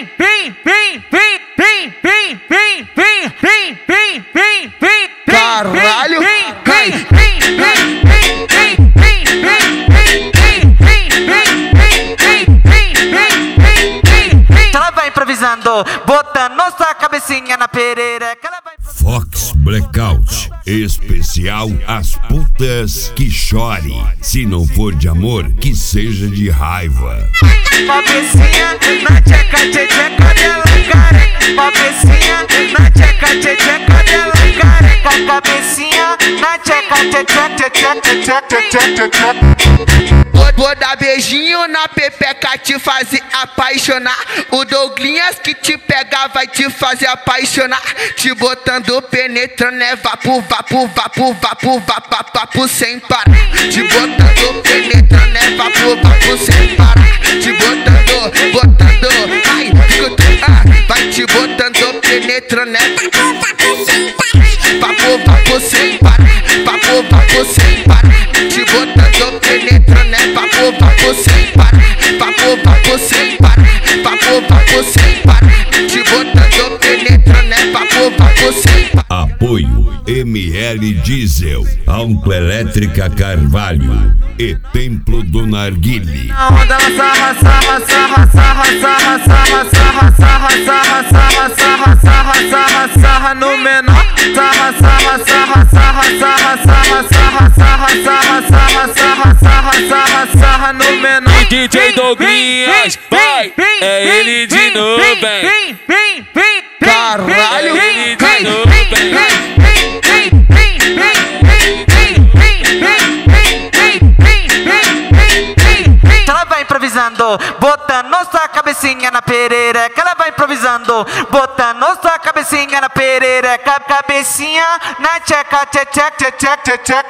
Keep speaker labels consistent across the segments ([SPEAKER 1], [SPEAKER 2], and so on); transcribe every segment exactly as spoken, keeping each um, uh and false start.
[SPEAKER 1] vem, vem, vem, vem, vem, vem, vem, vem, vem, vem, vem, vem,
[SPEAKER 2] caralho,
[SPEAKER 1] vem,
[SPEAKER 2] cai,
[SPEAKER 1] vem, vem, vem, vem, vem, vem, vem, vem, vem, vem, vem, vem, vem, vem.
[SPEAKER 3] Ela vai improvisando, botando nossa cabecinha na perereca. Ela vai...
[SPEAKER 4] Fox Blackout, especial As Putas que Chore. Se não for de amor, que seja de raiva.
[SPEAKER 3] Cabecinha na tcheca, tcheca dela, cara. Cabecinha na tcheca, tcheca dela, cara. Cabecinha na tcheca, tcheca, tcheca, tcheca, tcheca.
[SPEAKER 2] Vou dar beijinho na pepeca, te fazer apaixonar. O Douglinhas que te pega vai te fazer apaixonar. Te botando penetrando, é vapo, vapo, vapo, vapo, vapo, vapo sem parar. Te botando penetrando, é vapo, vapo sem parar. Te botando, botando, ai, escuta, ah, vai te botando penetrando, é vapo, vapo sem parar. Vapo, vapo sem parar, vapo, vapo sem parar. Te botando penetrando, é vapo, vapo sem parar. Vapo, vapo sem parar, vapo, vapo sem parar. Te botando penetrando, é vapo, vapo sem parar.
[SPEAKER 4] Apoio M L Diesel, Autoelétrica Carvalho e Templo do Narguile.
[SPEAKER 3] Na onda ela sarra, sarra, sarra, sarra, sarra, sarra, sarra, sarra, sarra, sarra, sarra, sarra, sarra, sarra no menor. Sarra, sarra, sarra, sarra, sarra, sarra, sarra, sarra, sarra, sarra, sarra, sarra, sarra, sarra no menor.
[SPEAKER 5] D J Douglinhas, vai, é ele de novo,
[SPEAKER 1] vem,
[SPEAKER 5] vem.
[SPEAKER 1] vem, vem, vem,
[SPEAKER 2] Caralho,
[SPEAKER 1] vem,
[SPEAKER 5] cai,
[SPEAKER 1] vem,
[SPEAKER 5] vem,
[SPEAKER 1] vem,
[SPEAKER 5] vem,
[SPEAKER 1] vem, vem, vem, vem, vem, vem, vem, vem, vem, vem, vem, vem, vem.
[SPEAKER 3] Ela vai improvisando, botando nossa cabecinha na perereca. Ela vai improvisando, botando nossa cabecinha na perereca. Cabecinha na tcheca, tcheca, tcheca, tcheca.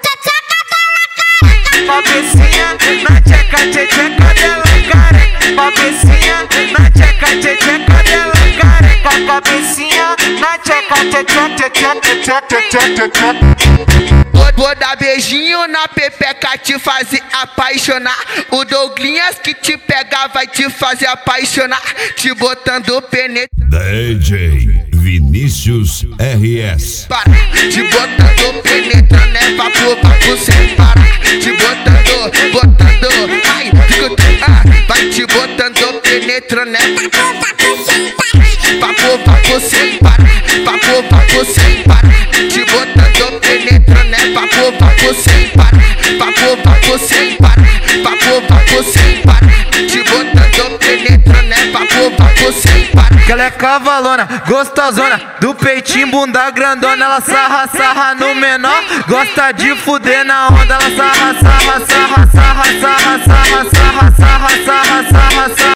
[SPEAKER 3] Cabecinha na tcheca, tcheca dela, cara. Cabecinha na tcheca, tcheca dela, cara. Cabecinha na tcheca, tcheca, tcheca, tcheca, tcheca.
[SPEAKER 2] Vou, vou dar beijinho na pepeca, te fazer apaixonar. O Douglinhas que te pega vai te fazer apaixonar. Te botando penetrando,
[SPEAKER 4] D J Vinícius R S.
[SPEAKER 2] te botando penetrando, é vapo, vapo sem parar. Te botando, botando, ai, escuta, ah, vai te botando penetrando, é vapo, vapo sem parar. Vapo, vapo sem parar, vapo, vapo sem parar. Te botando penetrando, é vapo, vapo sem parar. Vapo, vapo sem parar, vapo, vapo sem parar. Te botando penetrando, é vapo, vapo sem parar.
[SPEAKER 3] Que ela é cavalona, gostosona, do peitinho, bunda grandona. Ela sarra, sarra no menor, gosta de fuder na onda. Ela sarra, sarra, sarra, sarra, sarra, sarra, sarra, sarra, sarra, sarra, sarra.